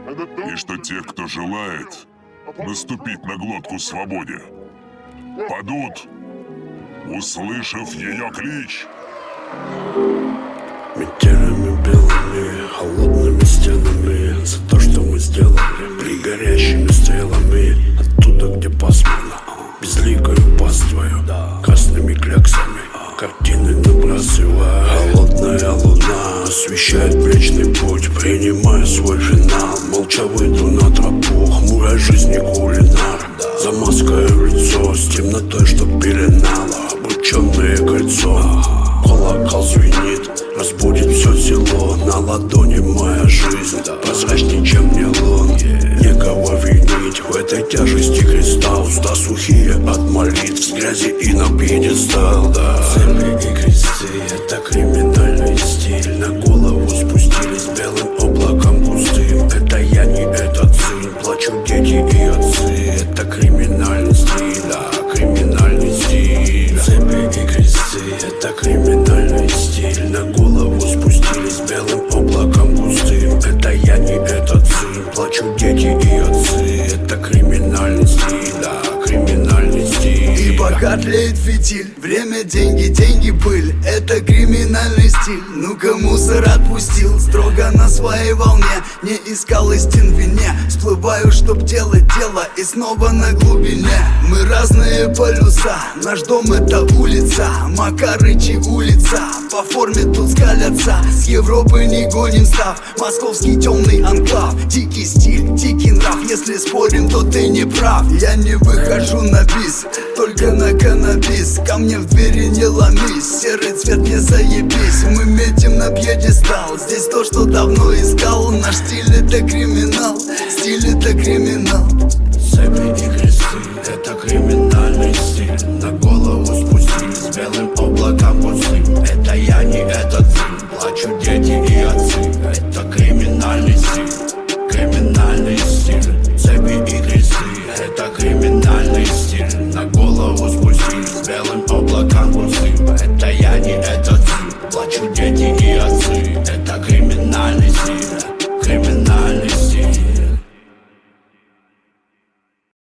и что те, кто желает наступить на глотку свободе, падут, услышав ее клич. Метелями белыми, холодными стенами, за то, что мы сделали, при горящими стрелами, оттуда, где пасмурно, безликою паствою, красными кляксами, картины набрасывая. Холодная луна освещает Млечный Путь, принимая свой финал. Молча выйду на тропу, хмурой жизни кулинар, замаскаю лицо с темнотой, что пеленало обрученное кольцо. Колокол звенит, разбудит все село. На ладони моя жизнь, прозрачней, чем нейлон. Некого винить в этой тяжести креста. Уста сухие от молитв, с грязи и на пьедестал. Цепи и кресты — это криминальный стиль. На голову спустились белым облаком пустым. Это я, не этот сын, плачут дети и отцы. Это криминальный стиль, да, криминальный стиль. Цепи и кресты — это криминальный стиль. На голову спустились белым облаком густым. Это я, не этот сын, плачут дети и отцы. Это криминальный стиль, да, криминальный стиль. И пока тлеет фитиль, время, деньги, деньги, пыль. Это криминальный стиль. Ну-ка, мусор отпустил, строго на своей волне. Не искал истин в вине, всплываю, чтоб делать дело, и снова на глубине. Мы разные полюса, наш дом — это улица, Макарычи улица, по форме тут скалятся. С Европы не гоним став, московский темный анклав. Дикий стиль, дикий нрав, если спорим, то ты не прав. Я не выхожу на бис, только на каннабис. Ко мне в двери не ломись, серый цвет не заебись. Мы метим на пьедестал, здесь то, что давно искал. Наш стиль — это криминал, стиль — это криминал. Цепи и кресты — это криминальный стиль. На голову спустились белым облаком пустым. Это я, не этот сын, плачут дети и отцы. Это криминальный стиль, криминальный стиль. Цепи и кресты — это криминальный стиль. На голову спустились белым облаком пустым. Это я, не этот сын, плачут дети и отцы. Это